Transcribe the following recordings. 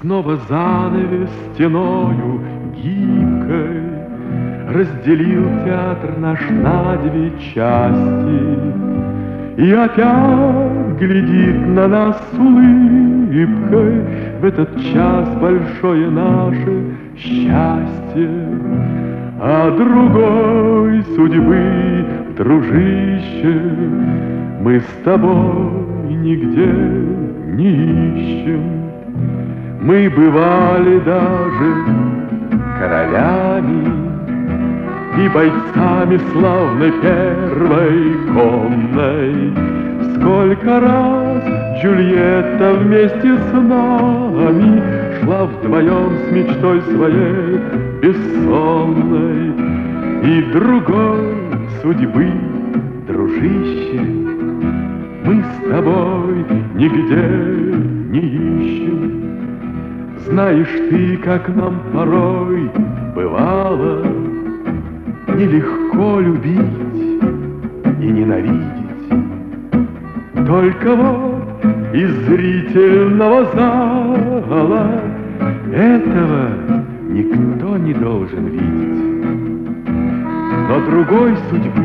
Снова занавес стеною гибкой разделил театр наш на две части. И опять глядит на нас с улыбкой в этот час большое наше счастье. А другой судьбы, дружище, мы с тобой нигде не ищем. Мы бывали даже королями и бойцами славной первой конной. Сколько раз Джульетта вместе с нами шла вдвоем с мечтой своей бессонной. И другой судьбы, дружище, мы с тобой нигде не ищем. Знаешь ты, как нам порой бывало нелегко любить и ненавидеть. Только вот из зрительного зала этого никто не должен видеть. Но другой судьбы,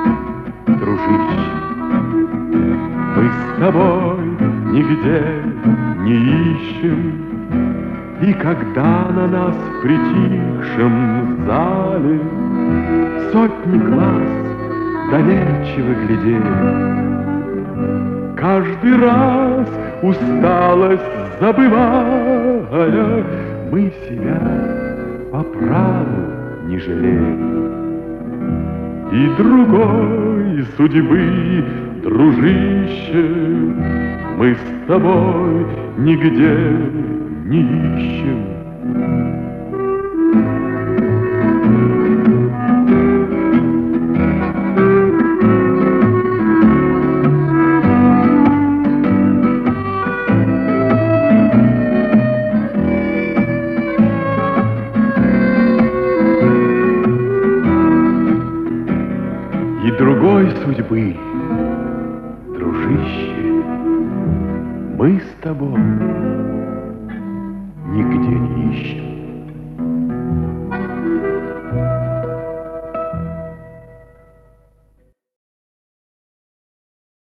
дружище, мы с тобой нигде не ищем. И когда на нас в притихшем зале сотни глаз доверчиво глядели, каждый раз усталость забывая, мы себя по праву не жалели. И другой судьбы, дружище, мы с тобой нигде не ищем. И другой судьбы, дружище, мы с тобой